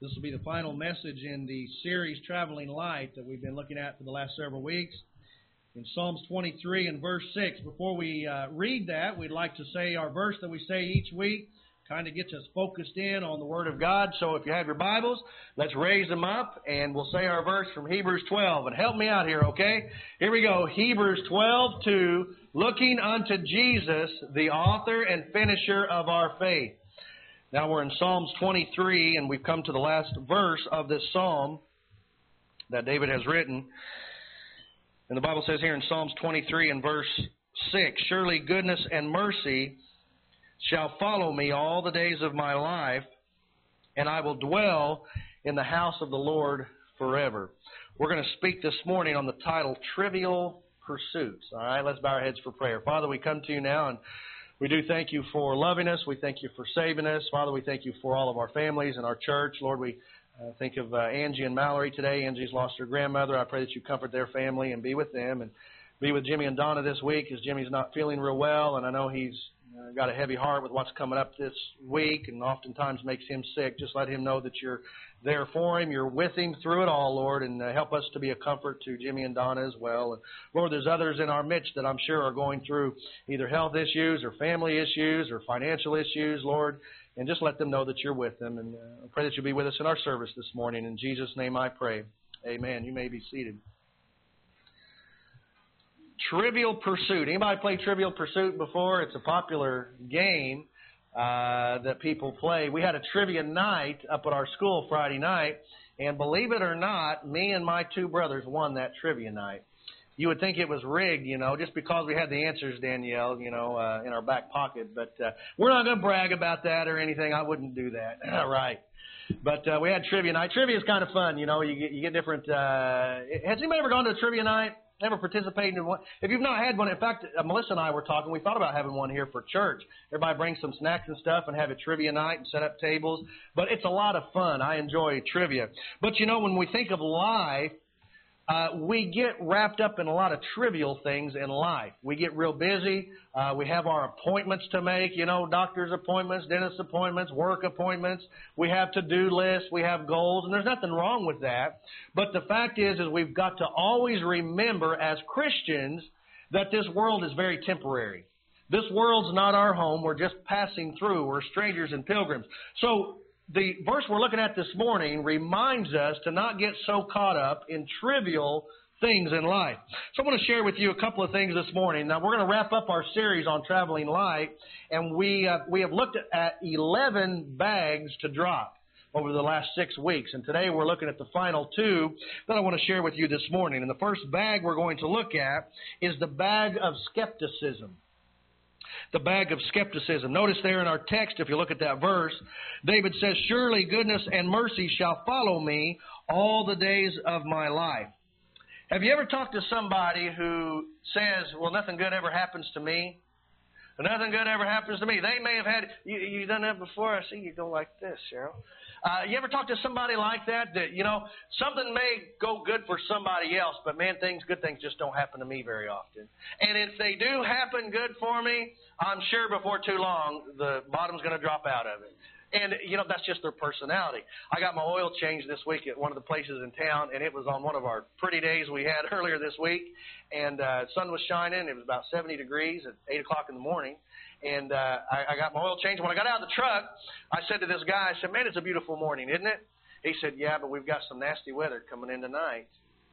This will be the final message in the series Traveling Light that we've been looking at for the last several weeks. In Psalms 23 and verse 6. Before we read that, we'd like to say our verse that we say each week. Kind of gets us focused in on the Word of God. So if you have your Bibles, let's raise them up and we'll say our verse from Hebrews 12. And help me out here, okay? Here we go. Hebrews 12:2. Looking unto Jesus, the author and finisher of our faith. Now we're in Psalms 23 and we've come to the last verse of this psalm that David has written. And the Bible says here in Psalms 23 and verse 6, surely goodness and mercy shall follow me all the days of my life, and I will dwell in the house of the Lord forever. We're going to speak this morning on the title, Trivial Pursuits. All right, let's bow our heads for prayer. Father, we come to you now, and we do thank you for loving us. We thank you for saving us. Father, we thank you for all of our families and our church. Lord, we think of Angie and Mallory today. Angie's lost her grandmother. I pray that you comfort their family and be with them, and be with Jimmy and Donna this week as Jimmy's not feeling real well, and I know he's got a heavy heart with what's coming up this week and oftentimes makes him sick. Just let him know that you're there for him. You're with him through it all, Lord, and help us to be a comfort to Jimmy and Donna as well. And Lord, there's others in our midst that I'm sure are going through either health issues or family issues or financial issues, Lord, and just let them know that you're with them. And I pray that you'll be with us in our service this morning. In Jesus' name I pray. Amen. You may be seated. Trivial Pursuit. Anybody play Trivial Pursuit before? It's a popular game that people play. We had a trivia night up at our school Friday night, and believe it or not, me and my two brothers won that trivia night. You would think it was rigged, just because we had the answers, Danielle, in our back pocket. But we're not going to brag about that or anything. I wouldn't do that. All right. But we had trivia night. Trivia is kind of fun, You get different. Has anybody ever gone to a trivia night? Ever participated in one? If you've not had one, in fact, Melissa and I were talking. We thought about having one here for church. Everybody brings some snacks and stuff and have a trivia night and set up tables. But it's a lot of fun. I enjoy trivia. But, when we think of life, we get wrapped up in a lot of trivial things in life. We get real busy. We have our appointments to make, doctor's appointments, dentist appointments, work appointments. We have to-do lists. We have goals, and there's nothing wrong with that. But the fact is we've got to always remember as Christians that this world is very temporary. This world's not our home. We're just passing through. We're strangers and pilgrims. So the verse we're looking at this morning reminds us to not get so caught up in trivial things in life. So I want to share with you a couple of things this morning. Now, we're going to wrap up our series on Traveling Light, and we have looked at 11 bags to drop over the last 6 weeks. And today we're looking at the final 2 that I want to share with you this morning. And the first bag we're going to look at is the bag of skepticism. The bag of skepticism. Notice there in our text, if you look at that verse, David says, surely goodness and mercy shall follow me all the days of my life. Have you ever talked to somebody who says, well, nothing good ever happens to me? Nothing good ever happens to me. They may have had, you done that before? I see you go like this, Cheryl. You ever talk to somebody like that, something may go good for somebody else, but man, good things just don't happen to me very often. And if they do happen good for me, I'm sure before too long, the bottom's going to drop out of it. And, that's just their personality. I got my oil changed this week at one of the places in town, and it was on one of our pretty days we had earlier this week. And the sun was shining. It was about 70 degrees at 8 o'clock in the morning. And I got my oil changed. When I got out of the truck, I said to this guy, I said, man, it's a beautiful morning, isn't it? He said, yeah, but we've got some nasty weather coming in tonight.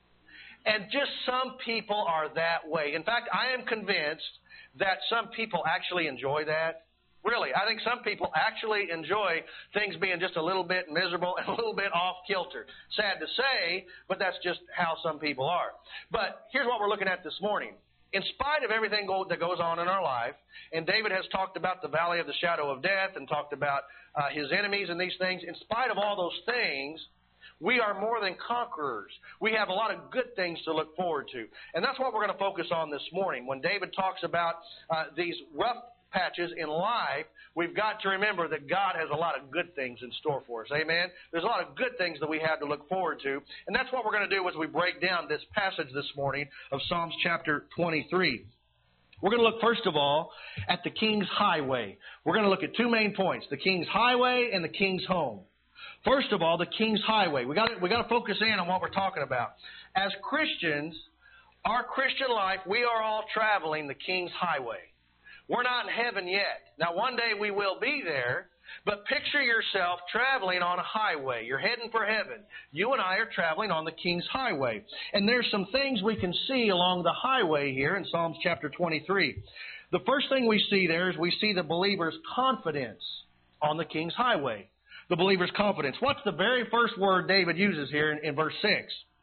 And just some people are that way. In fact, I am convinced that some people actually enjoy that. Really, I think some people actually enjoy things being just a little bit miserable and a little bit off kilter. Sad to say, but that's just how some people are. But here's what we're looking at this morning. In spite of everything that goes on in our life, and David has talked about the valley of the shadow of death and talked about his enemies and these things, in spite of all those things, we are more than conquerors. We have a lot of good things to look forward to. And that's what we're going to focus on this morning. When David talks about these rough patches in life, we've got to remember that God has a lot of good things in store for us. Amen? There's a lot of good things that we have to look forward to. And that's what we're going to do as we break down this passage this morning of Psalms chapter 23. We're going to look, first of all, at the king's highway. We're going to look at 2 main points, the king's highway and the king's home. First of all, the King's Highway. We got to focus in on what we're talking about. As Christians, our Christian life, we are all traveling the King's Highway. We're not in heaven yet. Now, one day we will be there, but picture yourself traveling on a highway. You're heading for heaven. You and I are traveling on the King's Highway. And there's some things we can see along the highway here in Psalms chapter 23. The first thing we see there is we see the believer's confidence on the King's Highway. The believer's confidence. What's the very first word David uses here in verse 6?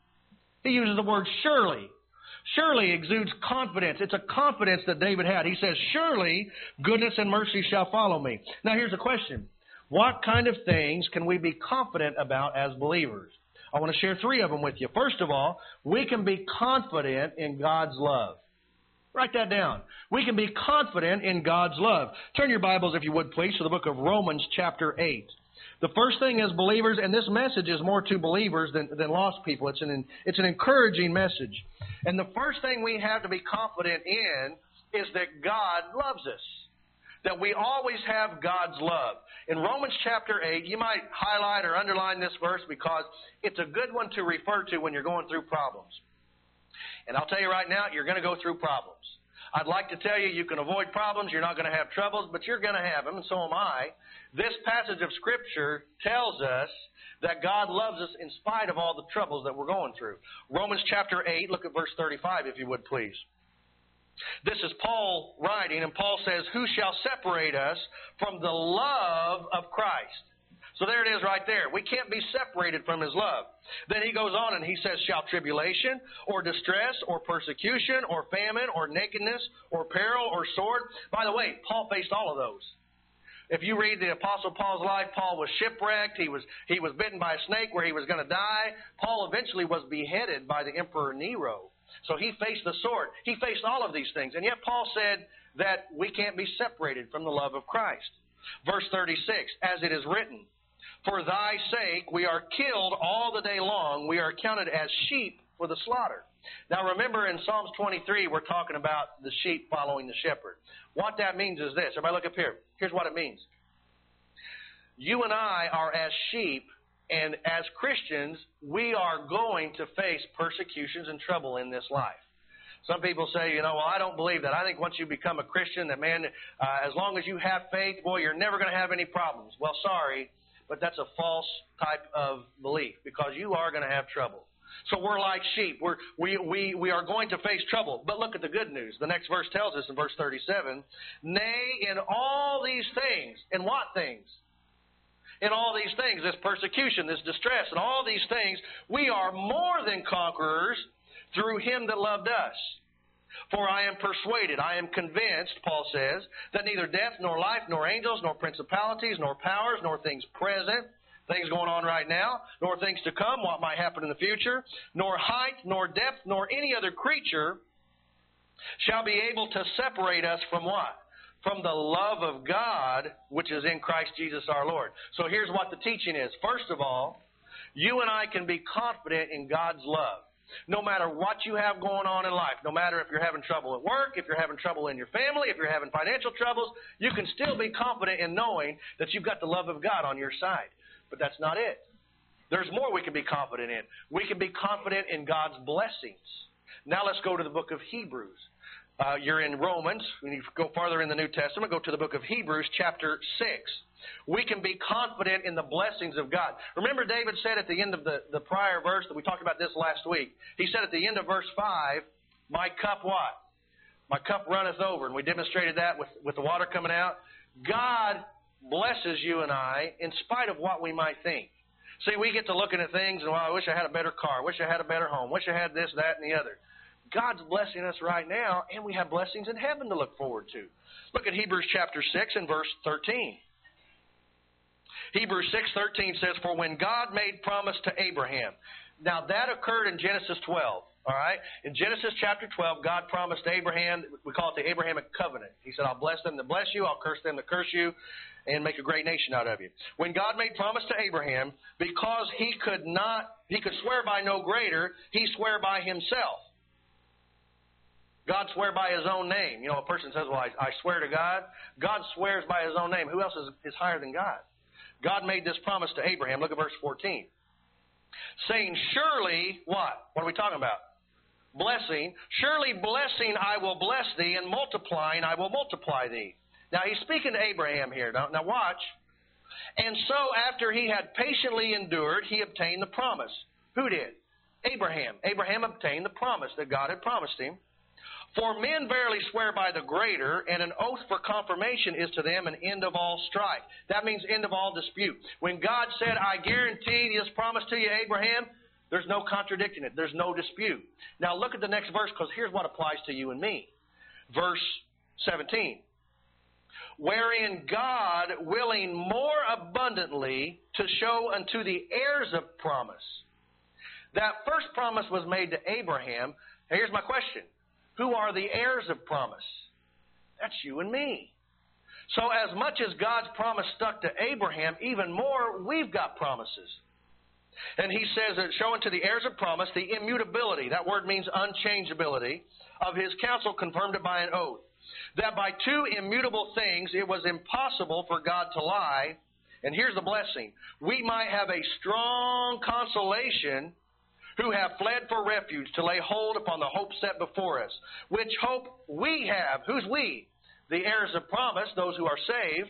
He uses the word surely. Surely exudes confidence. It's a confidence that David had. He says, surely goodness and mercy shall follow me. Now here's a question. What kind of things can we be confident about as believers? I want to share 3 of them with you. First of all, we can be confident in God's love. Write that down. We can be confident in God's love. Turn your Bibles, if you would, please, to the book of Romans chapter 8. The first thing as believers, and this message is more to believers than lost people. It's an encouraging message. And the first thing we have to be confident in is that God loves us. That we always have God's love. In Romans chapter 8, you might highlight or underline this verse because it's a good one to refer to when you're going through problems. And I'll tell you right now, you're going to go through problems. I'd like to tell you, you can avoid problems, you're not going to have troubles, but you're going to have them, and so am I. This passage of Scripture tells us that God loves us in spite of all the troubles that we're going through. Romans chapter 8, look at verse 35, if you would, please. This is Paul writing, and Paul says, who shall separate us from the love of Christ? So there it is right there. We can't be separated from His love. Then he goes on and he says, shall tribulation or distress or persecution or famine or nakedness or peril or sword? By the way, Paul faced all of those. If you read the Apostle Paul's life, Paul was shipwrecked. He was bitten by a snake where he was going to die. Paul eventually was beheaded by the Emperor Nero. So he faced the sword. He faced all of these things. And yet Paul said that we can't be separated from the love of Christ. Verse 36, as it is written, for thy sake we are killed all the day long. We are counted as sheep for the slaughter. Now remember in Psalms 23, we're talking about the sheep following the shepherd. What that means is this. Everybody look up here. Here's what it means. You and I are as sheep, and as Christians, we are going to face persecutions and trouble in this life. Some people say, well, I don't believe that. I think once you become a Christian, that, man, as long as you have faith, boy, you're never going to have any problems. Well, sorry, but that's a false type of belief because you are going to have trouble. So we're like sheep. We are going to face trouble. But look at the good news. The next verse tells us in verse 37, nay, in all these things. In what things? In all these things, this persecution, this distress, and all these things, we are more than conquerors through Him that loved us. For I am persuaded, I am convinced, Paul says, that neither death, nor life, nor angels, nor principalities, nor powers, nor things present, things going on right now, nor things to come, what might happen in the future, nor height, nor depth, nor any other creature shall be able to separate us from what? From the love of God, which is in Christ Jesus our Lord. So here's what the teaching is. First of all, you and I can be confident in God's love. No matter what you have going on in life, no matter if you're having trouble at work, if you're having trouble in your family, if you're having financial troubles, you can still be confident in knowing that you've got the love of God on your side. But that's not it. There's more we can be confident in. We can be confident in God's blessings. Now let's go to the book of Hebrews. You're in Romans. When you go farther in the New Testament, go to the book of Hebrews, chapter 6. We can be confident in the blessings of God. Remember David said at the end of the prior verse that we talked about this last week. He said at the end of verse 5, my cup what? My cup runneth over. And we demonstrated that with the water coming out. God blesses you and I in spite of what we might think. See, we get to looking at things and, well, I wish I had a better car. I wish I had a better home. Wish I had this, that, and the other. God's blessing us right now, and we have blessings in heaven to look forward to. Look at Hebrews chapter 6 and verse 13. Hebrews 6:13 says, for when God made promise to Abraham. Now that occurred in Genesis 12. All right? In Genesis chapter 12, God promised Abraham, we call it the Abrahamic covenant. He said, I'll bless them that bless you, I'll curse them that curse you, and make a great nation out of you. When God made promise to Abraham, because he could swear by no greater, he swore by himself. God swear by His own name. A person says, well, I swear to God. God swears by His own name. Who else is higher than God? God made this promise to Abraham. Look at verse 14. Saying, surely, what? What are we talking about? Blessing. Surely blessing I will bless thee, and multiplying I will multiply thee. Now he's speaking to Abraham here. Now watch. And so after he had patiently endured, he obtained the promise. Who did? Abraham. Abraham obtained the promise that God had promised him. For men verily swear by the greater, and an oath for confirmation is to them an end of all strife. That means end of all dispute. When God said, I guarantee this promise to you, Abraham, there's no contradicting it. There's no dispute. Now look at the next verse, because here's what applies to you and me. Verse 17. Wherein God, willing more abundantly to show unto the heirs of promise. That first promise was made to Abraham. Here's my question. Who are the heirs of promise? That's you and me. So as much as God's promise stuck to Abraham, even more, we've got promises. And he says that showing to the heirs of promise the immutability, that word means unchangeability, of his counsel confirmed it by an oath. That by two immutable things it was impossible for God to lie. And here's the blessing. We might have a strong consolation who have fled for refuge to lay hold upon the hope set before us. Which hope we have. Who's we? The heirs of promise, those who are saved.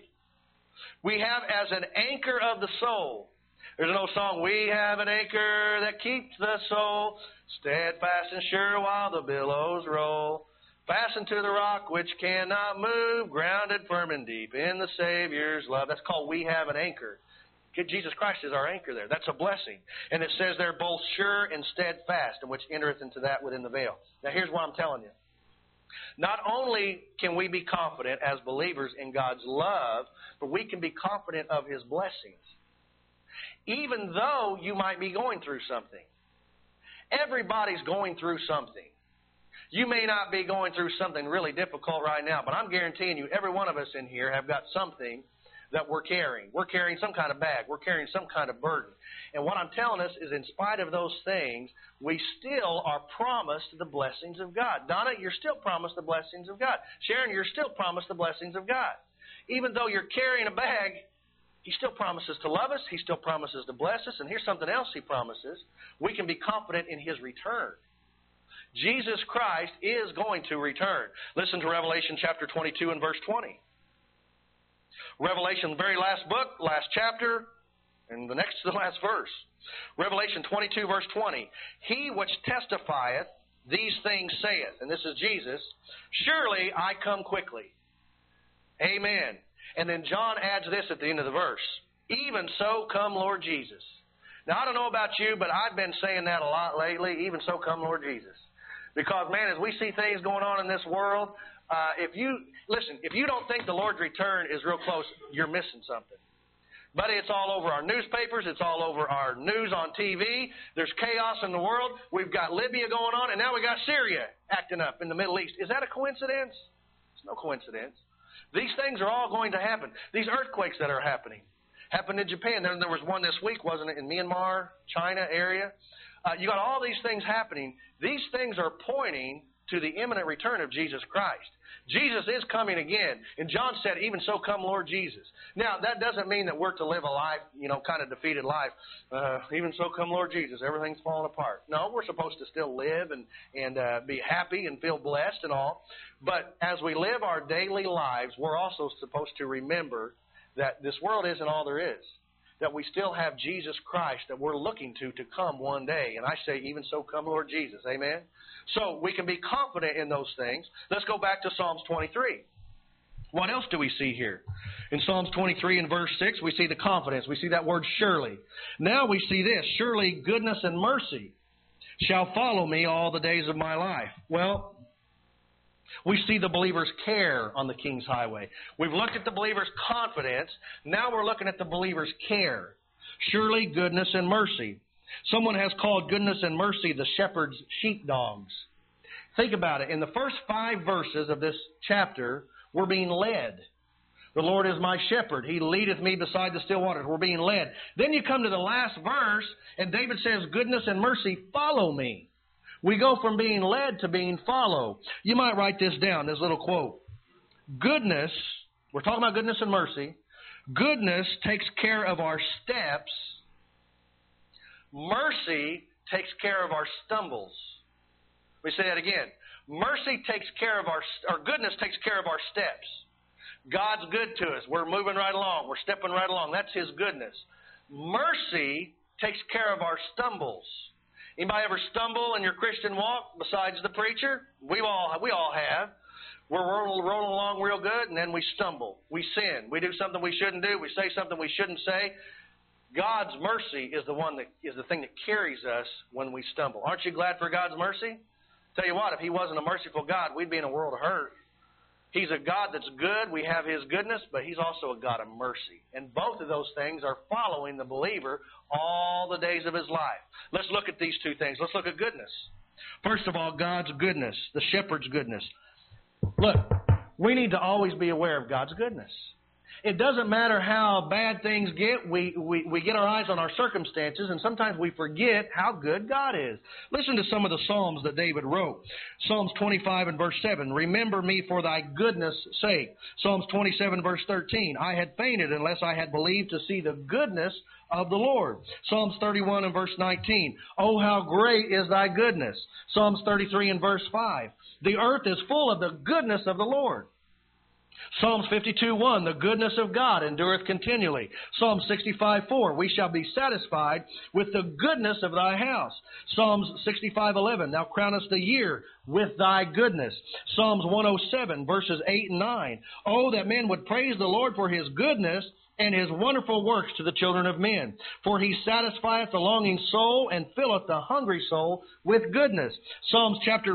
We have as an anchor of the soul. There's an old song, we have an anchor that keeps the soul steadfast and sure while the billows roll. Fastened to the rock which cannot move, grounded firm and deep in the Savior's love. That's called we have an anchor. Jesus Christ is our anchor there. That's a blessing. And it says they're both sure and steadfast, and which entereth into that within the veil. Now here's what I'm telling you. Not only can we be confident as believers in God's love, but we can be confident of His blessings. Even though you might be going through something. Everybody's going through something. You may not be going through something really difficult right now, but I'm guaranteeing you every one of us in here have got something that we're carrying. We're carrying some kind of bag. We're carrying some kind of burden. And what I'm telling us is in spite of those things, we still are promised the blessings of God. Donna, you're still promised the blessings of God. Sharon, you're still promised the blessings of God. Even though you're carrying a bag, He still promises to love us. He still promises to bless us. And here's something else He promises. We can be confident in His return. Jesus Christ is going to return. Listen to Revelation chapter 22 and verse 20. Revelation, the very last book, last chapter, and the next to the last verse. Revelation 22 verse 20. He which testifieth these things saith, and this is Jesus, surely I come quickly. Amen. And then John adds this at the end of the verse. Even so come Lord Jesus. Now I don't know about you, but I've been saying that a lot lately. Even so come Lord Jesus. Because, man, as we see things going on in this world, if you don't think the Lord's return is real close, you're missing something. Buddy, it's all over our newspapers. It's all over our news on TV. There's chaos in the world. We've got Libya going on, and now we got Syria acting up in the Middle East. Is that a coincidence? It's no coincidence. These things are all going to happen. These earthquakes that are happening. Happened in Japan. There was one this week, wasn't it, in Myanmar, China area? You got all these things happening. These things are pointing to the imminent return of Jesus Christ. Jesus is coming again. And John said, even so come Lord Jesus. Now, that doesn't mean that we're to live a life, kind of defeated life. Even so come Lord Jesus. Everything's falling apart. No, we're supposed to still live and be happy and feel blessed and all. But as we live our daily lives, we're also supposed to remember that this world isn't all there is. That we still have Jesus Christ that we're looking to come one day. And I say, even so come Lord Jesus. Amen? So we can be confident in those things. Let's go back to Psalms 23. What else do we see here? In Psalms 23 and verse 6, we see the confidence. We see that word surely. Now we see this, surely goodness and mercy shall follow me all the days of my life. Well, we see the believer's care on the King's highway. We've looked at the believer's confidence. Now we're looking at the believer's care. Surely goodness and mercy. Someone has called goodness and mercy the shepherd's sheepdogs. Think about it. In the first 5 verses of this chapter, we're being led. The Lord is my shepherd. He leadeth me beside the still waters. We're being led. Then you come to the last verse, and David says, goodness and mercy follow me. We go from being led to being followed. You might write this down, this little quote. Goodness, we're talking about goodness and mercy. Goodness takes care of our steps. Mercy takes care of our stumbles. Let me say that again. Mercy takes care of or goodness takes care of our steps. God's good to us. We're moving right along. We're stepping right along. That's His goodness. Mercy takes care of our stumbles. Anybody ever stumble in your Christian walk besides the preacher? We all have. We're rolling along real good, and then we stumble. We sin. We do something we shouldn't do. We say something we shouldn't say. God's mercy is the thing that carries us when we stumble. Aren't you glad for God's mercy? Tell you what, if He wasn't a merciful God, we'd be in a world of hurt. He's a God that's good. We have His goodness, but He's also a God of mercy. And both of those things are following the believer all the days of his life. Let's look at these two things. Let's look at goodness. First of all, God's goodness, the shepherd's goodness. Look, we need to always be aware of God's goodness. It doesn't matter how bad things get. We get our eyes on our circumstances, and sometimes we forget how good God is. Listen to some of the Psalms that David wrote. Psalms 25 and verse 7, remember me for thy goodness' sake. Psalms 27 verse 13, I had fainted unless I had believed to see the goodness of the Lord. Psalms 31 and verse 19, oh, how great is thy goodness. Psalms 33 and verse 5, the earth is full of the goodness of the Lord. Psalms 52:1, the goodness of God endureth continually. Psalm 65:4, we shall be satisfied with the goodness of thy house. Psalms 65:11, thou crownest the year with thy goodness. Psalms 107, verses 8 and 9, oh, that men would praise the Lord for His goodness and His wonderful works to the children of men. For He satisfieth the longing soul and filleth the hungry soul with goodness. Psalms chapter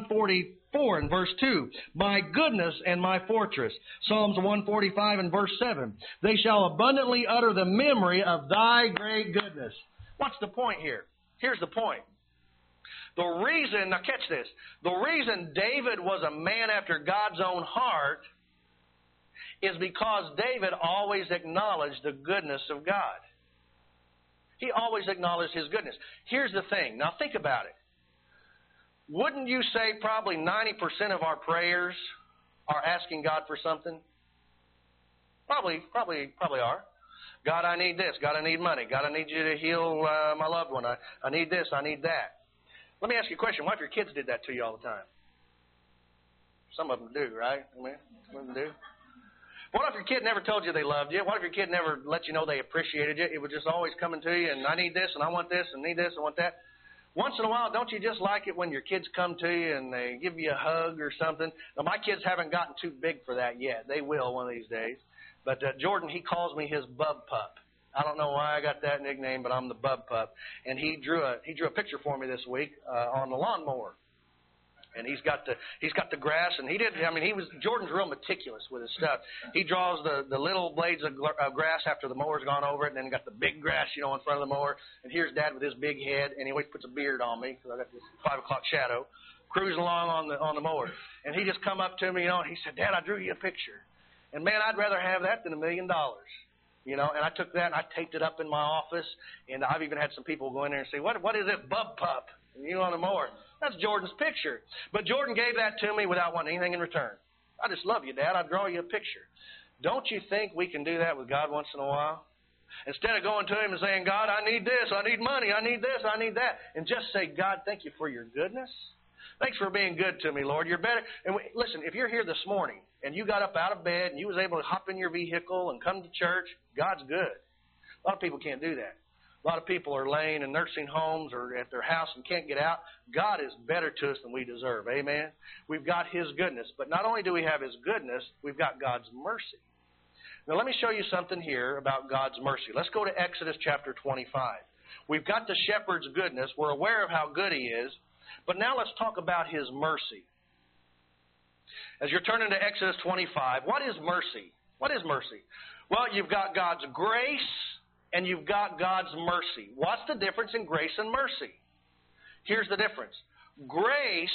144 and verse 2, my goodness and my fortress. Psalms 145 and verse 7, they shall abundantly utter the memory of thy great goodness. What's the point here? Here's the point. The reason, now catch this, the reason David was a man after God's own heart is because David always acknowledged the goodness of God. He always acknowledged His goodness. Here's the thing. Now think about it. Wouldn't you say probably 90% of our prayers are asking God for something? Probably are. God, I need this. God, I need money. God, I need you to heal my loved one. I need this. I need that. Let me ask you a question. What if your kids did that to you all the time? Some of them do, right? I mean, some of them do. What if your kid never told you they loved you? What if your kid never let you know they appreciated you? It was just always coming to you, and I need this, and I want this, and need this, and want that. Once in a while, don't you just like it when your kids come to you and they give you a hug or something? Now, my kids haven't gotten too big for that yet. They will one of these days. But Jordan, he calls me his bub pup. I don't know why I got that nickname, but I'm the bub pup. And he drew a picture for me this week on the lawnmower. And he's got the grass, and Jordan's real meticulous with his stuff. He draws the little blades of grass after the mower's gone over it, and then got the big grass, in front of the mower. And here's Dad with his big head, and he always puts a beard on me because I got this 5 o'clock shadow, cruising along on the mower. And he just come up to me, and he said, Dad, I drew you a picture. And man, I'd rather have that than $1 million. And I took that and I taped it up in my office, and I've even had some people go in there and say, what is it, bub pup? On the mower. That's Jordan's picture. But Jordan gave that to me without wanting anything in return. I just love you, Dad. I'll draw you a picture. Don't you think we can do that with God once in a while? Instead of going to Him and saying, God, I need this, I need money, I need this, I need that. And just say, God, thank you for your goodness. Thanks for being good to me, Lord. You're better. And listen, if you're here this morning and you got up out of bed and you was able to hop in your vehicle and come to church, God's good. A lot of people can't do that. A lot of people are laying in nursing homes or at their house and can't get out. God is better to us than we deserve. Amen? We've got His goodness. But not only do we have His goodness, we've got God's mercy. Now let me show you something here about God's mercy. Let's go to Exodus chapter 25. We've got the shepherd's goodness. We're aware of how good He is. But now let's talk about His mercy. As you're turning to Exodus 25, what is mercy? What is mercy? Well, you've got God's grace and you've got God's mercy. What's the difference in grace and mercy? Here's the difference. Grace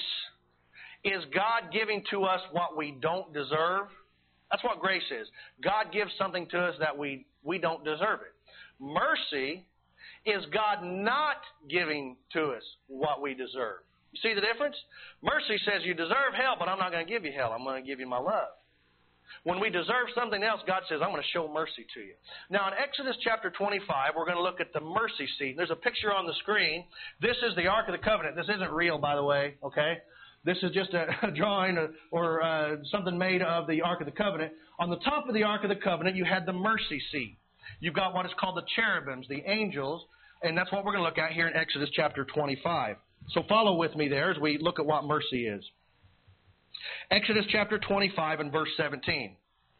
is God giving to us what we don't deserve. That's what grace is. God gives something to us that we don't deserve it. Mercy is God not giving to us what we deserve. You see the difference? Mercy says you deserve hell, but I'm not going to give you hell. I'm going to give you my love. When we deserve something else, God says, I'm going to show mercy to you. Now, in Exodus chapter 25, we're going to look at the mercy seat. There's a picture on the screen. This is the Ark of the Covenant. This isn't real, by the way, okay? This is just a drawing or something made of the Ark of the Covenant. On the top of the Ark of the Covenant, you had the mercy seat. You've got what is called the cherubims, the angels, and that's what we're going to look at here in Exodus chapter 25. So follow with me there as we look at what mercy is. Exodus chapter 25 and verse 17.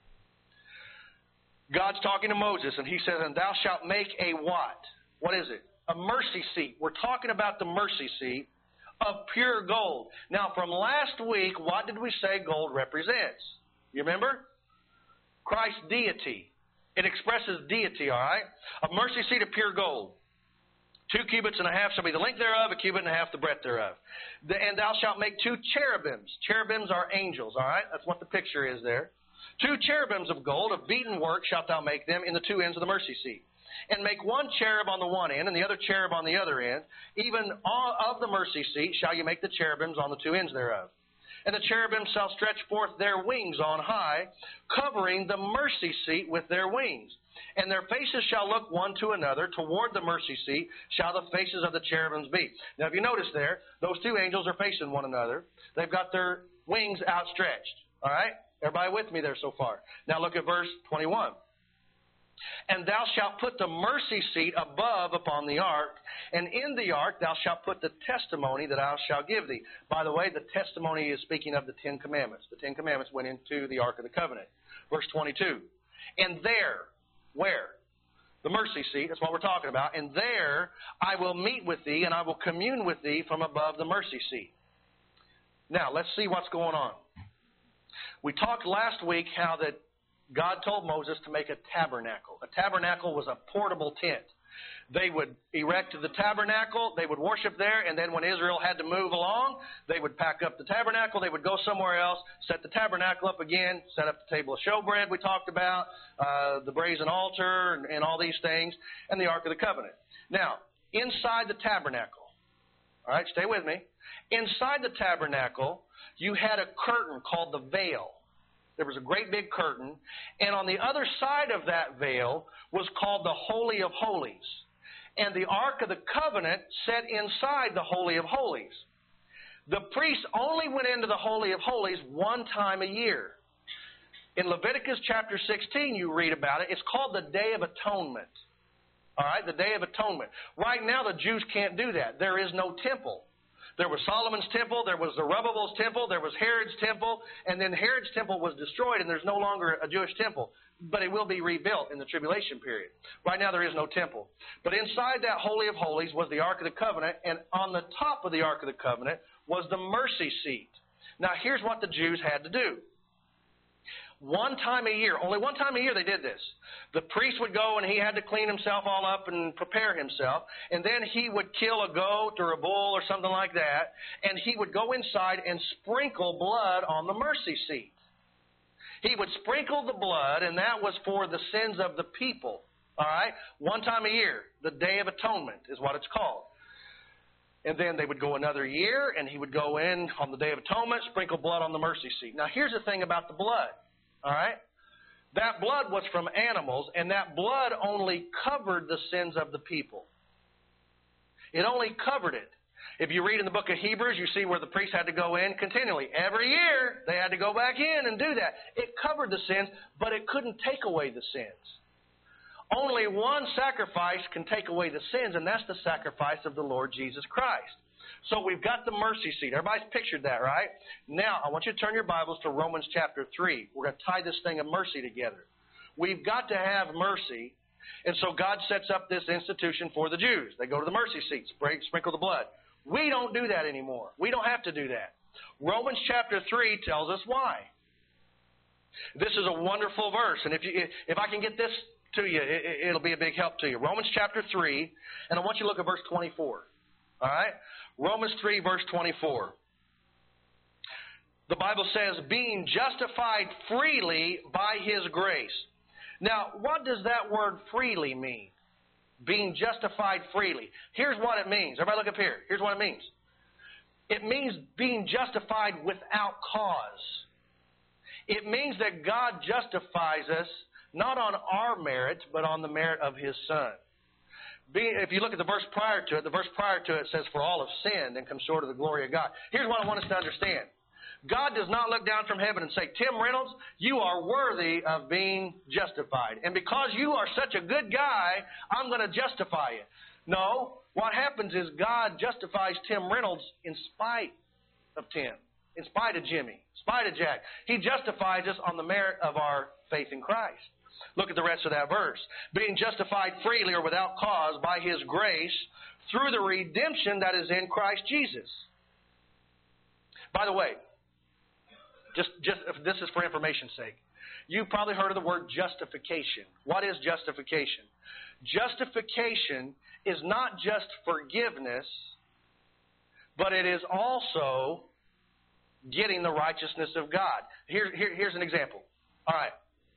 God's talking to Moses, and he says, and thou shalt make a what? What is it? A mercy seat. We're talking about the mercy seat of pure gold. Now, from last week, what did we say gold represents? You remember? Christ's deity. It expresses deity, all right? A mercy seat of pure gold. 2 cubits and a half shall be the length thereof, a cubit and a half the breadth thereof. And thou shalt make 2 cherubims. Cherubims are angels, all right? That's what the picture is there. 2 cherubims of gold, of beaten work shalt thou make them in the 2 ends of the mercy seat. And make 1 cherub on the one end, and the other cherub on the other end. Even of the mercy seat shall you make the cherubims on the 2 ends thereof. And the cherubims shall stretch forth their wings on high, covering the mercy seat with their wings. And their faces shall look one to another. Toward the mercy seat shall the faces of the cherubims be. Now, if you notice there, those 2 angels are facing one another. They've got their wings outstretched. All right? Everybody with me there so far? Now, look at verse 21. And thou shalt put the mercy seat above upon the ark, and in the ark thou shalt put the testimony that I shall give thee. By the way, the testimony is speaking of the 10 Commandments. The 10 Commandments went into the Ark of the Covenant. Verse 22. And there, where? The mercy seat, that's what we're talking about. And there I will meet with thee, and I will commune with thee from above the mercy seat. Now, let's see what's going on. We talked last week how that God told Moses to make a tabernacle. A tabernacle was a portable tent. They would erect the tabernacle, they would worship there, and then when Israel had to move along, they would pack up the tabernacle, they would go somewhere else, set the tabernacle up again, set up the table of showbread we talked about, the brazen altar, and all these things, and the Ark of the Covenant. Now, inside the tabernacle, all right, stay with me, inside the tabernacle, you had a curtain called the veil. There was a great big curtain, and on the other side of that veil was called the Holy of Holies. And the Ark of the Covenant sat inside the Holy of Holies. The priests only went into the Holy of Holies one time a year. In Leviticus chapter 16, you read about it. It's called the Day of Atonement. All right, the Day of Atonement. Right now, the Jews can't do that. There is no temple. There was Solomon's temple, there was Zerubbabel's temple, there was Herod's temple, and then Herod's temple was destroyed, and there's no longer a Jewish temple. But it will be rebuilt in the tribulation period. Right now there is no temple. But inside that Holy of Holies was the Ark of the Covenant, and on the top of the Ark of the Covenant was the mercy seat. Now here's what the Jews had to do. One time a year, only one time a year they did this. The priest would go and he had to clean himself all up and prepare himself. And then he would kill a goat or a bull or something like that. And he would go inside and sprinkle blood on the mercy seat. He would sprinkle the blood, and that was for the sins of the people. All right? One time a year, the Day of Atonement is what it's called. And then they would go another year, and he would go in on the Day of Atonement, sprinkle blood on the mercy seat. Now, here's the thing about the blood. All right? That blood was from animals, and that blood only covered the sins of the people. It only covered it. If you read in the book of Hebrews, you see where the priests had to go in continually. Every year, they had to go back in and do that. It covered the sins, but it couldn't take away the sins. Only one sacrifice can take away the sins, and that's the sacrifice of the Lord Jesus Christ. So we've got the mercy seat. Everybody's pictured that, right? Now, I want you to turn your Bibles to Romans chapter 3. We're going to tie this thing of mercy together. We've got to have mercy, and so God sets up this institution for the Jews. They go to the mercy seat, sprinkle the blood. We don't do that anymore. We don't have to do that. Romans chapter 3 tells us why. This is a wonderful verse, and if I can get this to you, it'll be a big help to you. Romans chapter 3, and I want you to look at verse 24. All right? Romans 3, verse 24. The Bible says, being justified freely by His grace. Now, what does that word freely mean? Being justified freely. Here's what it means. Everybody look up here. Here's what it means. It means being justified without cause. It means that God justifies us not on our merit, but on the merit of His Son. If you look at the verse prior to it says, for all have sinned and come short of the glory of God. Here's what I want us to understand. God does not look down from heaven and say, Tim Reynolds, you are worthy of being justified. And because you are such a good guy, I'm going to justify you. No, what happens is God justifies Tim Reynolds in spite of Tim, in spite of Jimmy, in spite of Jack. He justifies us on the merit of our faith in Christ. Look at the rest of that verse. Being justified freely or without cause by His grace through the redemption that is in Christ Jesus. By the way, just this is for information's sake. You've probably heard of the word justification. What is justification? Justification is not just forgiveness, but it is also getting the righteousness of God. Here's an example. All right.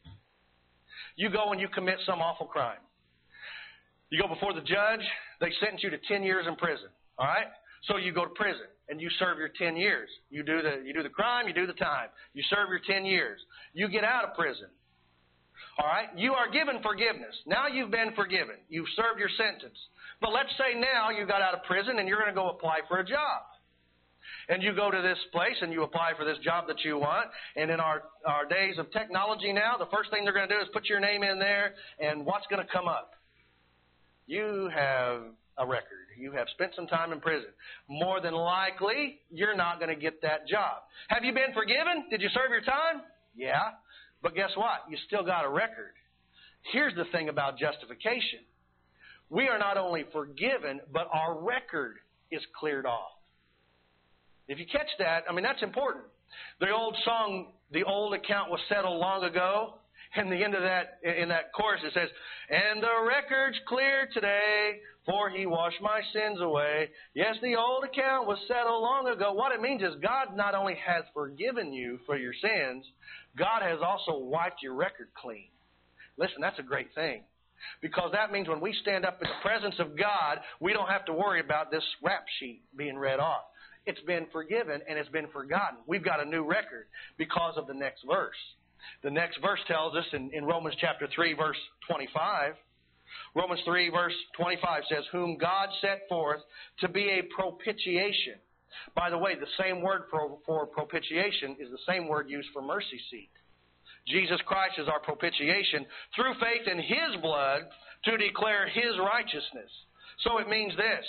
You go and you commit some awful crime. You go before the judge, they sentence you to 10 years in prison. All right? So you go to prison and you serve your 10 years. You do the crime, you do the time. You serve your 10 years. You get out of prison. All right? You are given forgiveness. Now you've been forgiven. You've served your sentence. But let's say now you got out of prison and you're going to go apply for a job. And you go to this place and you apply for this job that you want. And in our days of technology now, the first thing they're going to do is put your name in there. And what's going to come up? You have a record. You have spent some time in prison. More than likely, you're not going to get that job. Have you been forgiven? Did you serve your time? Yeah. But guess what? You still got a record. Here's the thing about justification. We are not only forgiven, but our record is cleared off. If you catch that, that's important. The old song, the old account was settled long ago. And the end of that, in that chorus, it says, and the record's clear today, for He washed my sins away. Yes, the old account was settled long ago. What it means is God not only has forgiven you for your sins, God has also wiped your record clean. Listen, that's a great thing. Because that means when we stand up in the presence of God, we don't have to worry about this rap sheet being read off. It's been forgiven and it's been forgotten. We've got a new record because of the next verse. The next verse tells us in Romans chapter 3, verse 25. Romans 3, verse 25 says, whom God set forth to be a propitiation. By the way, the same word for propitiation is the same word used for mercy seat. Jesus Christ is our propitiation through faith in His blood to declare His righteousness. So it means this.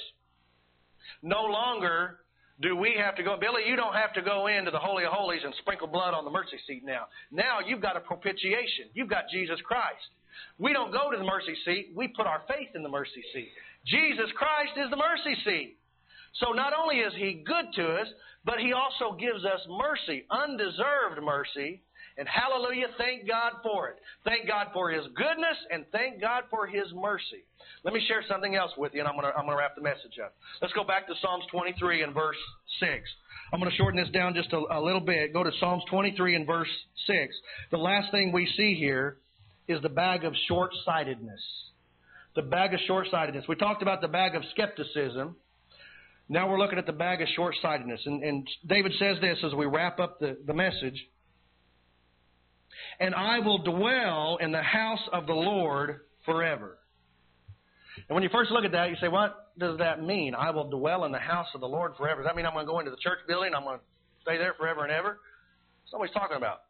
No longer do we have to go, Billy, you don't have to go into the Holy of Holies and sprinkle blood on the mercy seat now. Now you've got a propitiation. You've got Jesus Christ. We don't go to the mercy seat. We put our faith in the mercy seat. Jesus Christ is the mercy seat. So not only is He good to us, but He also gives us mercy, undeserved mercy. And hallelujah, thank God for it. Thank God for His goodness and thank God for His mercy. Let me share something else with you, and I'm going to wrap the message up. Let's go back to Psalms 23 and verse 6. I'm going to shorten this down just a little bit. Go to Psalms 23 and verse 6. The last thing we see here is the bag of short-sightedness. The bag of short-sightedness. We talked about the bag of skepticism. Now we're looking at the bag of short-sightedness. And David says this as we wrap up the message. And I will dwell in the house of the Lord forever. And when you first look at that, you say, what does that mean? I will dwell in the house of the Lord forever. Does that mean I'm going to go into the church building? I'm going to stay there forever and ever? That's not what he's talking about.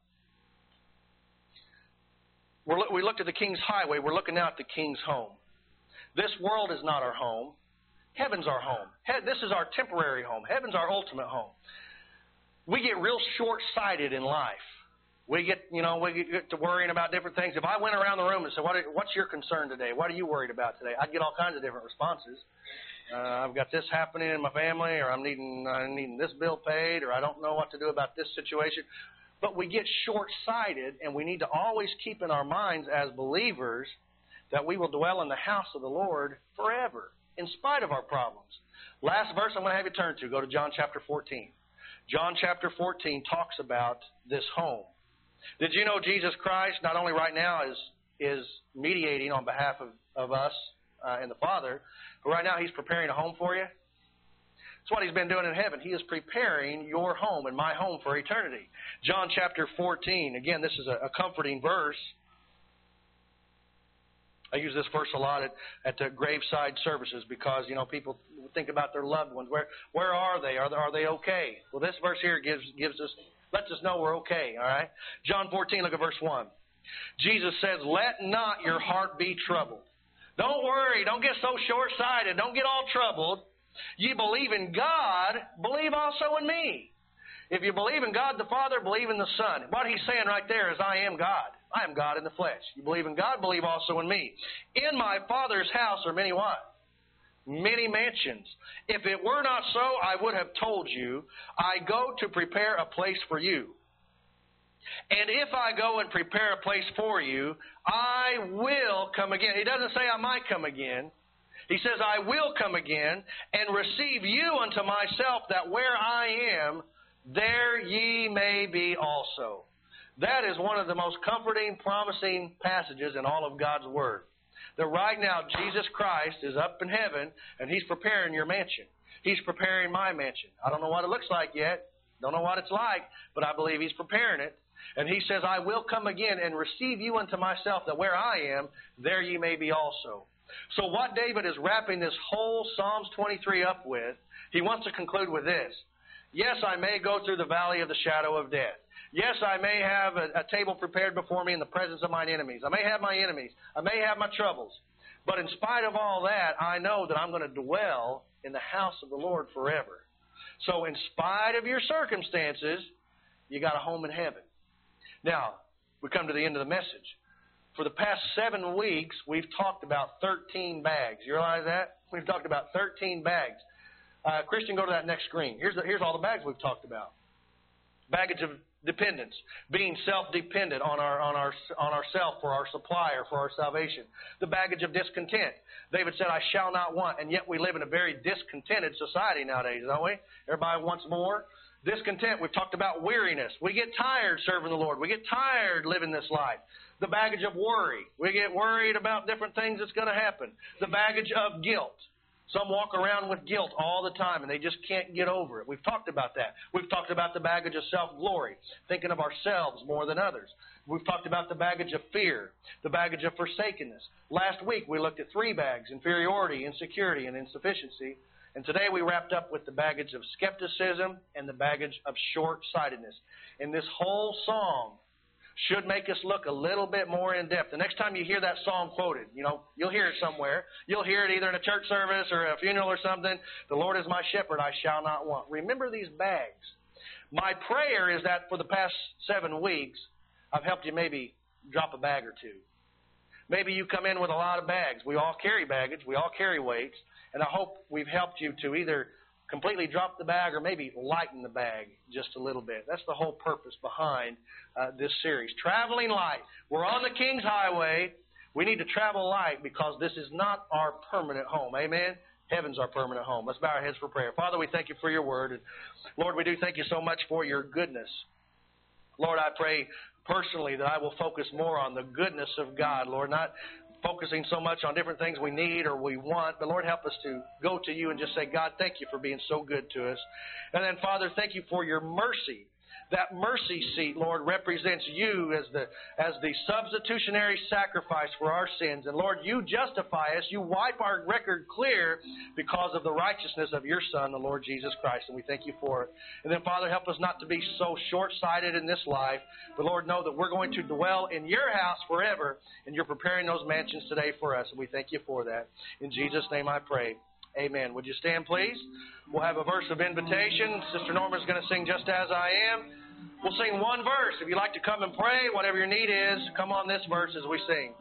We looked at the King's highway. We're looking now at the King's home. This world is not our home. Heaven's our home. This is our temporary home. Heaven's our ultimate home. We get real short-sighted in life. We get to worrying about different things. If I went around the room and said, what's your concern today? What are you worried about today? I'd get all kinds of different responses. I've got this happening in my family, or I'm needing this bill paid, or I don't know what to do about this situation. But we get short-sighted, and we need to always keep in our minds as believers that we will dwell in the house of the Lord forever, in spite of our problems. Last verse I'm going to have you turn to. Go to John chapter 14. John chapter 14 talks about this home. Did you know Jesus Christ, not only right now is mediating on behalf of us and the Father, but right now He's preparing a home for you? That's what He's been doing in heaven. He is preparing your home and my home for eternity. John chapter 14. Again, this is a comforting verse. I use this verse a lot at the graveside services because, people think about their loved ones. Where are they? Are they okay? Well, this verse here lets us know we're okay, all right? John 14, look at verse 1. Jesus says, "Let not your heart be troubled." Don't worry. Don't get so short-sighted. Don't get all troubled. You believe in God, believe also in me. If you believe in God the Father, believe in the Son. What He's saying right there is, I am God. I am God in the flesh. You believe in God, believe also in me. In my Father's house are many what? Many mansions. If it were not so, I would have told you, I go to prepare a place for you. And if I go and prepare a place for you, I will come again. He doesn't say I might come again. He says, I will come again and receive you unto myself, that where I am, there ye may be also. That is one of the most comforting, promising passages in all of God's Word. That right now, Jesus Christ is up in heaven, and He's preparing your mansion. He's preparing my mansion. I don't know what it looks like yet. Don't know what it's like, but I believe He's preparing it. And He says, I will come again and receive you unto myself, that where I am, there ye may be also. So what David is wrapping this whole Psalms 23 up with, he wants to conclude with this. Yes, I may go through the valley of the shadow of death. Yes, I may have a table prepared before me in the presence of mine enemies. I may have my enemies. I may have my troubles. But in spite of all that, I know that I'm going to dwell in the house of the Lord forever. So in spite of your circumstances, you got a home in heaven. Now, we come to the end of the message. For the past 7 weeks, we've talked about 13 bags. You realize that? We've talked about 13 bags. Christian, go to that next screen. Here's all the bags we've talked about. Baggage of dependence, being self-dependent on ourself for our supply or for our salvation. The baggage of discontent. David said, I shall not want, and yet we live in a very discontented society nowadays, don't we? Everybody wants more. Discontent, we've talked about weariness. We get tired serving the Lord. We get tired living this life. The baggage of worry. We get worried about different things that's going to happen. The baggage of guilt. Some walk around with guilt all the time, and they just can't get over it. We've talked about that. We've talked about the baggage of self-glory, thinking of ourselves more than others. We've talked about the baggage of fear, the baggage of forsakenness. Last week, we looked at 3 bags, inferiority, insecurity, and insufficiency. And today we wrapped up with the baggage of skepticism and the baggage of short-sightedness. And this whole song should make us look a little bit more in depth. The next time you hear that song quoted, you'll hear it somewhere. You'll hear it either in a church service or a funeral or something. The Lord is my shepherd, I shall not want. Remember these bags. My prayer is that for the past 7 weeks, I've helped you maybe drop a bag or two. Maybe you come in with a lot of bags. We all carry baggage. We all carry weights. And I hope we've helped you to either completely drop the bag or maybe lighten the bag just a little bit. That's the whole purpose behind this series. Traveling light. We're on the King's Highway. We need to travel light because this is not our permanent home. Amen? Heaven's our permanent home. Let's bow our heads for prayer. Father, we thank you for your word. And Lord, we do thank you so much for your goodness. Lord, I pray personally that I will focus more on the goodness of God, Lord, not focusing so much on different things we need or we want. But Lord, help us to go to you and just say, God, thank you for being so good to us. And then, Father, thank you for your mercy. That mercy seat, Lord, represents you as the substitutionary sacrifice for our sins. And Lord, you justify us. You wipe our record clear because of the righteousness of your Son, the Lord Jesus Christ. And we thank you for it. And then, Father, help us not to be so short-sighted in this life. But Lord, know that we're going to dwell in your house forever. And you're preparing those mansions today for us. And we thank you for that. In Jesus' name I pray. Amen. Would you stand, please? We'll have a verse of invitation. Sister Norma's going to sing Just As I Am. We'll sing one verse. If you'd like to come and pray, whatever your need is, come on this verse as we sing.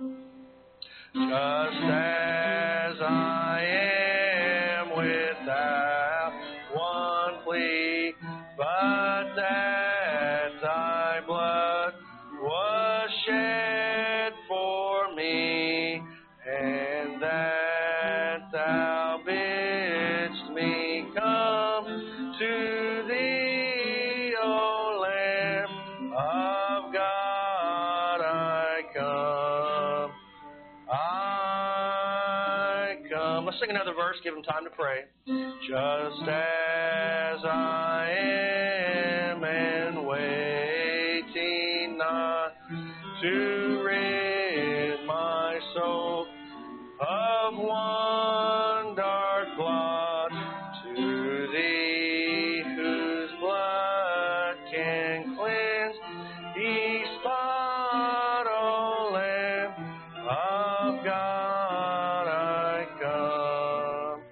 Just as I am without one plea, but that thy blood was shed for me, and that thou bidst me come to thee, O Lamb of God, I come. I come. Let's sing another verse, give them time to pray. Just as I am and waiting not to rid my soul of one dark blot, to Thee whose blood can cleanse the spot, O Lamb of God, I come,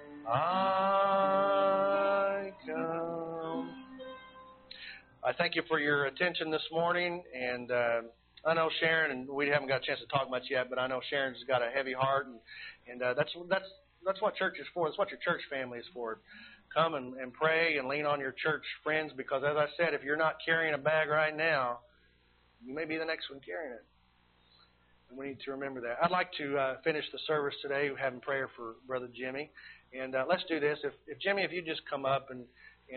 I come. I thank you for your attention this morning, and I know Sharon, and we haven't got a chance to talk much yet, but I know Sharon's got a heavy heart, and that's what church is for. That's what your church family is for. Come and pray and lean on your church friends, because as I said, if you're not carrying a bag right now, you may be the next one carrying it. And we need to remember that. I'd like to finish the service today having prayer for Brother Jimmy. And let's do this. If Jimmy, if you just come up, and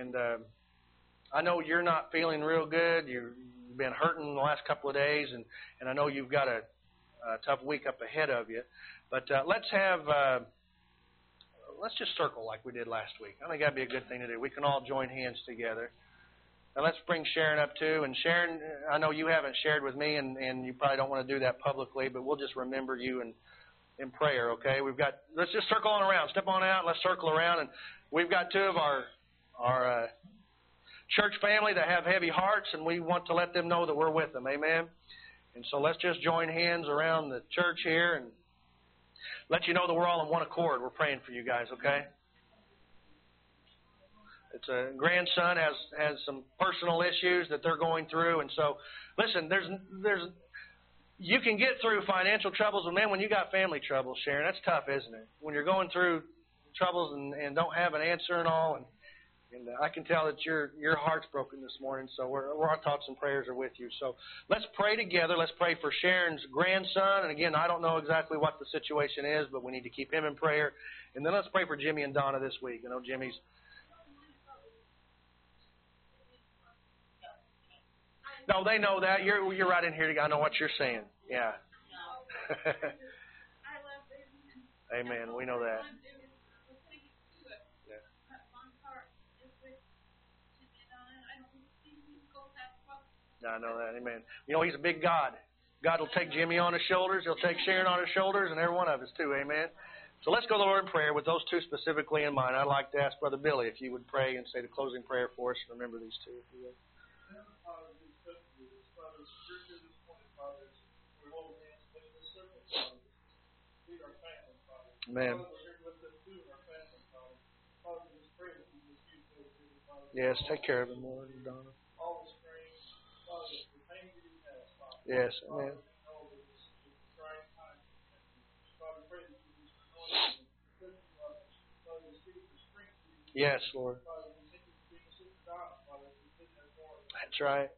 I know you're not feeling real good. You've been hurting the last couple of days, and I know you've got a tough week up ahead of you. But let's just circle like we did last week. I think that'd be a good thing to do. We can all join hands together. Now let's bring Sharon up too. And Sharon, I know you haven't shared with me, and you probably don't want to do that publicly, but we'll just remember you in prayer, okay? Let's just circle on around. Step on out and let's circle around. And we've got two of our church family that have heavy hearts, and we want to let them know that we're with them. Amen? And so let's just join hands around the church here and let you know that we're all in one accord. We're praying for you guys, okay? It's a grandson has some personal issues that they're going through, and so listen. There's you can get through financial troubles, but man, when you got family troubles, Sharon, that's tough, isn't it? When you're going through troubles and don't have an answer and all, and I can tell that your heart's broken this morning. So our thoughts and prayers are with you. So let's pray together. Let's pray for Sharon's grandson, and again, I don't know exactly what the situation is, but we need to keep him in prayer. And then let's pray for Jimmy and Donna this week. You know, Jimmy's. No, they know that. You're right in here. I know what you're saying. Yeah. Amen. We know that. Yeah. I know that. Amen. You know, He's a big God. God will take Jimmy on His shoulders. He'll take Sharon on His shoulders, and every one of us too. Amen. So let's go to the Lord in prayer with those two specifically in mind. I'd like to ask Brother Billy if you would pray and say the closing prayer for us. Remember these two, if you would. Amen. Yes, take care of him, Lord, Donna. Yes, amen. Yes, Lord. That's right.